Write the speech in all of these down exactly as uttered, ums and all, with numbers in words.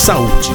Saúde.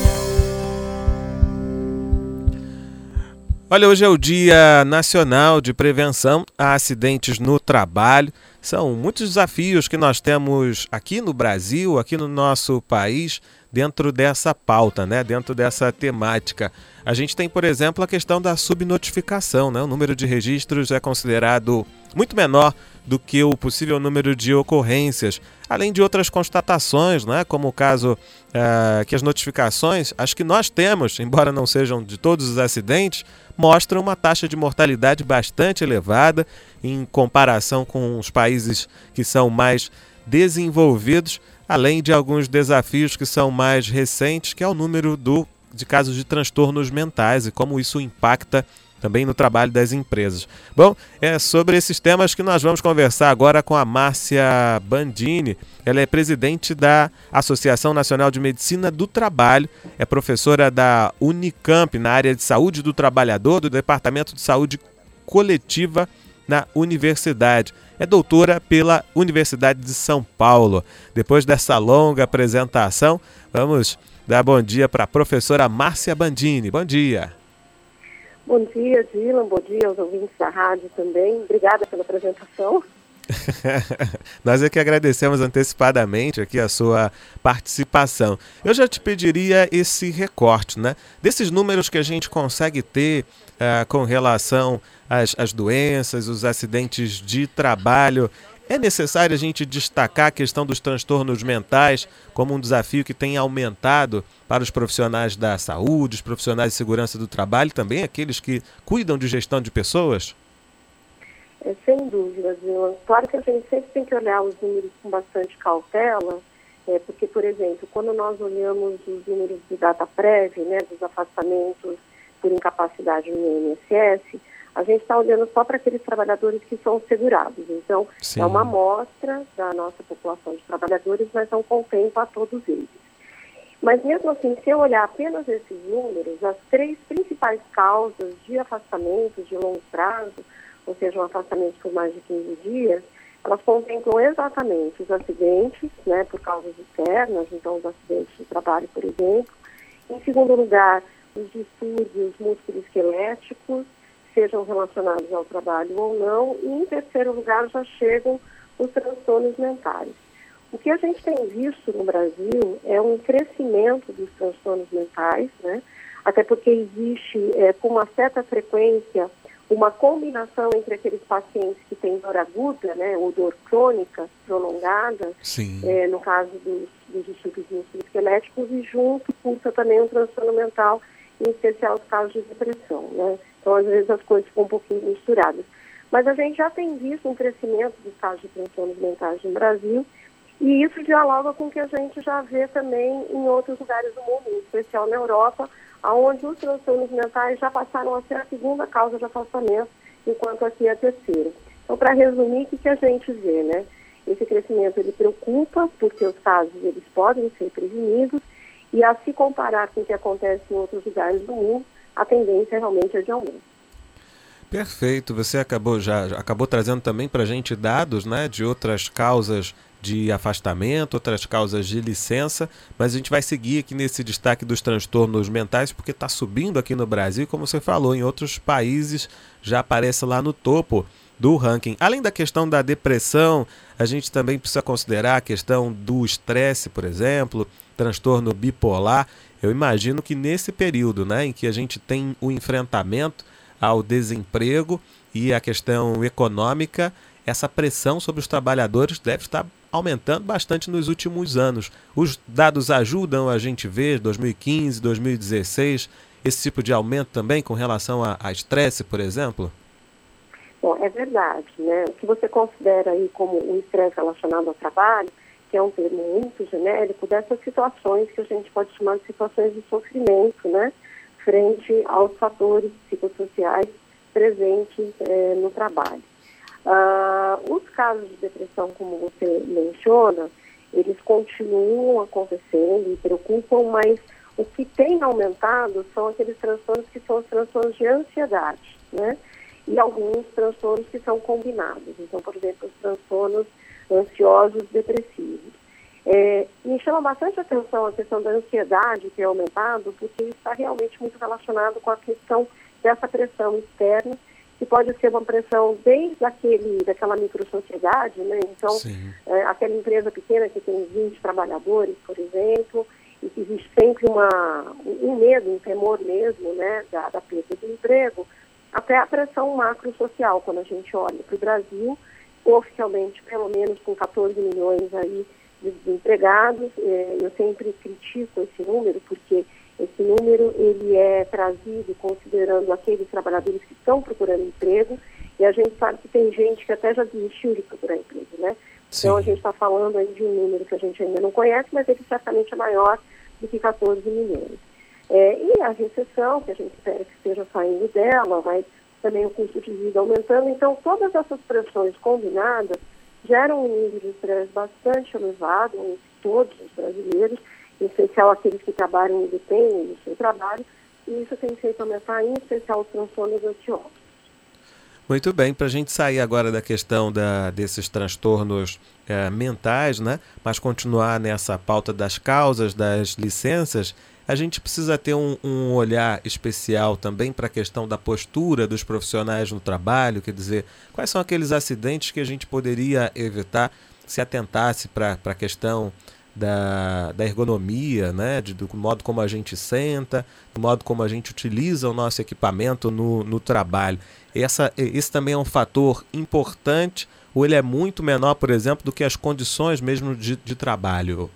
Olha, hoje é o Dia Nacional de Prevenção a Acidentes no Trabalho. São muitos desafios que nós temos aqui no Brasil, aqui no nosso país, dentro dessa pauta, né? Dentro dessa temática. A gente tem, por exemplo, a questão da subnotificação, né? O número de registros é considerado muito menor do que o possível número de ocorrências, além de outras constatações, né? Como o caso uh, que as notificações, as que nós temos, embora não sejam de todos os acidentes, mostram uma taxa de mortalidade bastante elevada em comparação com os países que são mais desenvolvidos, além de alguns desafios que são mais recentes, que é o número do, de casos de transtornos mentais e como isso impacta também no trabalho das empresas. Bom, é sobre esses temas que nós vamos conversar agora com a Márcia Bandini. Ela é presidente da Associação Nacional de Medicina do Trabalho, é professora da Unicamp na área de saúde do trabalhador, do Departamento de Saúde Coletiva na Universidade. É doutora pela Universidade de São Paulo. Depois dessa longa apresentação, vamos dar bom dia para a professora Márcia Bandini. Bom dia. Bom dia, Dylan. Bom dia aos ouvintes da rádio também. Obrigada pela apresentação. Nós é que agradecemos antecipadamente aqui a sua participação. Eu já te pediria esse recorte, né? Desses números que a gente consegue ter uh, com relação às, às doenças, os acidentes de trabalho. É necessário a gente destacar a questão dos transtornos mentais como um desafio que tem aumentado para os profissionais da saúde, os profissionais de segurança do trabalho, também aqueles que cuidam de gestão de pessoas? É, sem dúvida, Dylan. Claro que a gente sempre tem que olhar os números com bastante cautela, é, porque, por exemplo, quando nós olhamos os números de DATAPREV, né, dos afastamentos por incapacidade no I N S S, a gente está olhando só para aqueles trabalhadores que são segurados. Então, Sim. é uma amostra da nossa população de trabalhadores, mas não contempla a todos eles. Mas mesmo assim, se eu olhar apenas esses números, as três principais causas de afastamentos de longo prazo, ou seja, um afastamento por mais de quinze dias, elas contemplam exatamente os acidentes, né, por causas externas, então os acidentes de trabalho, por exemplo. Em segundo lugar, os distúrbios musculoesqueléticos, sejam relacionados ao trabalho ou não, e em terceiro lugar já chegam os transtornos mentais. O que a gente tem visto no Brasil é um crescimento dos transtornos mentais, né? Até porque existe, é, com uma certa frequência, uma combinação entre aqueles pacientes que têm dor aguda, né, ou dor crônica prolongada, é, no caso dos, dos distúrbios musculoesqueléticos, e junto cursa também um transtorno mental, em especial os casos de depressão, né? Então, às vezes, as coisas ficam um pouquinho misturadas. Mas a gente já tem visto um crescimento dos casos de transtornos mentais no Brasil, e isso dialoga com o que a gente já vê também em outros lugares do mundo, em especial na Europa, onde os transtornos mentais já passaram a ser a segunda causa de afastamento, enquanto aqui é a terceira. Então, para resumir, o que, que a gente vê, né? Esse crescimento, ele preocupa, porque os casos, eles podem ser prevenidos, e a se comparar com o que acontece em outros lugares do mundo, a tendência realmente é de aumento. Perfeito. Você acabou já acabou trazendo também para a gente dados, né, de outras causas de afastamento, outras causas de licença, mas a gente vai seguir aqui nesse destaque dos transtornos mentais, porque está subindo aqui no Brasil, como você falou, em outros países já aparece lá no topo do ranking. Além da questão da depressão, a gente também precisa considerar a questão do estresse, por exemplo, transtorno bipolar. Eu imagino que nesse período, né, em que a gente tem o enfrentamento ao desemprego e a questão econômica, essa pressão sobre os trabalhadores deve estar aumentando bastante nos últimos anos. Os dados ajudam a gente ver, dois mil e quinze, dois mil e dezesseis, esse tipo de aumento também com relação a, a estresse, por exemplo? Bom, é verdade, né? O que você considera aí como o estresse relacionado ao trabalho, que é um termo muito genérico, dessas situações que a gente pode chamar de situações de sofrimento, né? Frente aos fatores psicossociais presentes eh, no trabalho. Uh, os casos de depressão, como você menciona, eles continuam acontecendo e preocupam, mas o que tem aumentado são aqueles transtornos que são os transtornos de ansiedade, né? E alguns transtornos que são combinados. Então, por exemplo, os transtornos ansiosos depressivos. É, me chama bastante atenção a questão da ansiedade que é aumentado, porque isso está realmente muito relacionado com a questão dessa pressão externa, que pode ser uma pressão desde aquele, daquela microsociedade, né? Então, é, aquela empresa pequena que tem vinte trabalhadores, por exemplo, e que existe sempre uma, um medo, um temor mesmo, né, da, da perda do emprego, até a pressão macro-social, quando a gente olha para o Brasil, oficialmente, pelo menos com quatorze milhões aí de desempregados. Eh, eu sempre critico esse número, porque esse número ele é trazido considerando aqueles trabalhadores que estão procurando emprego, e a gente sabe que tem gente que até já desistiu de procurar emprego, né? Sim. Então a gente está falando aí de um número que a gente ainda não conhece, mas ele certamente é maior do que quatorze milhões. É, e a recessão, que a gente espera que esteja saindo dela, mas também o custo de vida aumentando. Então, todas essas pressões combinadas geram um nível de estresse bastante elevado em todos os brasileiros, em especial aqueles que trabalham e dependem do seu trabalho, e isso tem feito aumentar, em especial, os transtornos ansiosos. Muito bem, para a gente sair agora da questão da, desses transtornos é, mentais, né, mas continuar nessa pauta das causas, das licenças, a gente precisa ter um, um olhar especial também para a questão da postura dos profissionais no trabalho, quer dizer, quais são aqueles acidentes que a gente poderia evitar se atentasse para a questão da, da ergonomia, né, de, do modo como a gente senta, do modo como a gente utiliza o nosso equipamento no, no trabalho. Essa, esse também é um fator importante, ou ele é muito menor, por exemplo, do que as condições mesmo de, de trabalho?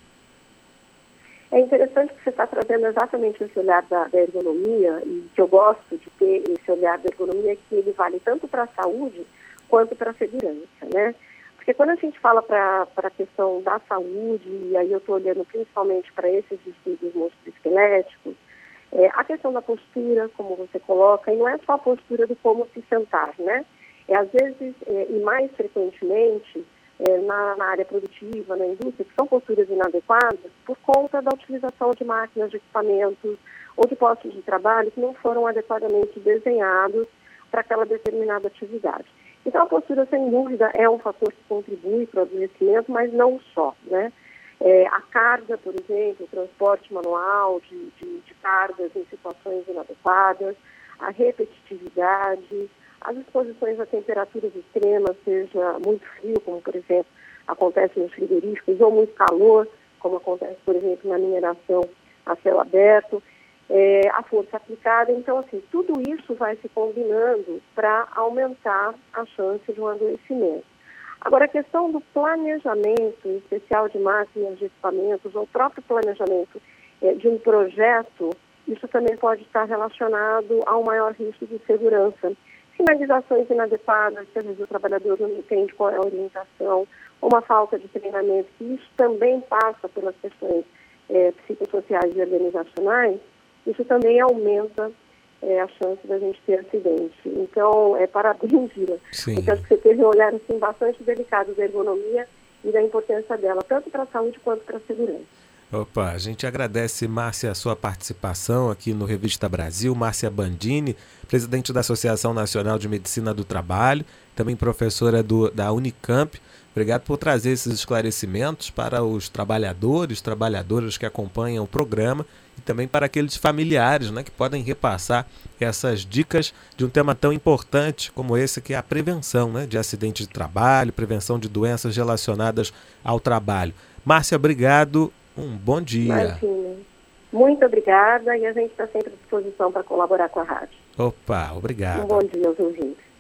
É interessante que você está trazendo exatamente esse olhar da, da ergonomia, e que eu gosto de ter esse olhar da ergonomia, que ele vale tanto para a saúde quanto para a segurança, né? Porque quando a gente fala para a questão da saúde, e aí eu estou olhando principalmente para esses estudos musculoesqueléticos, é, a questão da postura, como você coloca, e não é só a postura do como se sentar, né? É, às vezes, é, e mais frequentemente, é, na, na área produtiva, na indústria, que são posturas inadequadas por conta da utilização de máquinas, de equipamentos ou de postos de trabalho que não foram adequadamente desenhados para aquela determinada atividade. Então, a postura, sem dúvida, é um fator que contribui para o adoecimento, mas não só, né? É, a carga, por exemplo, o transporte manual de, de, de cargas em situações inadequadas, a repetitividade, as exposições a temperaturas extremas, seja muito frio, como, por exemplo, acontece nos frigoríficos, ou muito calor, como acontece, por exemplo, na mineração a céu aberto, é, a força aplicada. Então, assim, tudo isso vai se combinando para aumentar a chance de um adoecimento. Agora, a questão do planejamento, em especial de máquinas, de equipamentos, ou o próprio planejamento é, de um projeto, isso também pode estar relacionado a um maior risco de segurança. Sinalizações inadequadas, que às vezes o trabalhador não entende qual é a orientação, uma falta de treinamento, que isso também passa pelas questões é, psicossociais e organizacionais, isso também aumenta é, a chance da gente ter acidente. Então, é parabéns, Gira. Eu acho que você teve um olhar assim, bastante delicado da ergonomia e da importância dela, tanto para a saúde quanto para a segurança. Opa, a gente agradece, Márcia, a sua participação aqui no Revista Brasil. Márcia Bandini, presidente da Associação Nacional de Medicina do Trabalho, também professora do, da Unicamp. Obrigado por trazer esses esclarecimentos para os trabalhadores, trabalhadoras que acompanham o programa e também para aqueles familiares, né, que podem repassar essas dicas de um tema tão importante como esse, que é a prevenção, né, de acidentes de trabalho, prevenção de doenças relacionadas ao trabalho. Márcia, obrigado. Um bom dia. Imagina. Muito obrigada, e a gente está sempre à disposição para colaborar com a rádio. Opa, obrigado. Um bom dia aos ouvintes.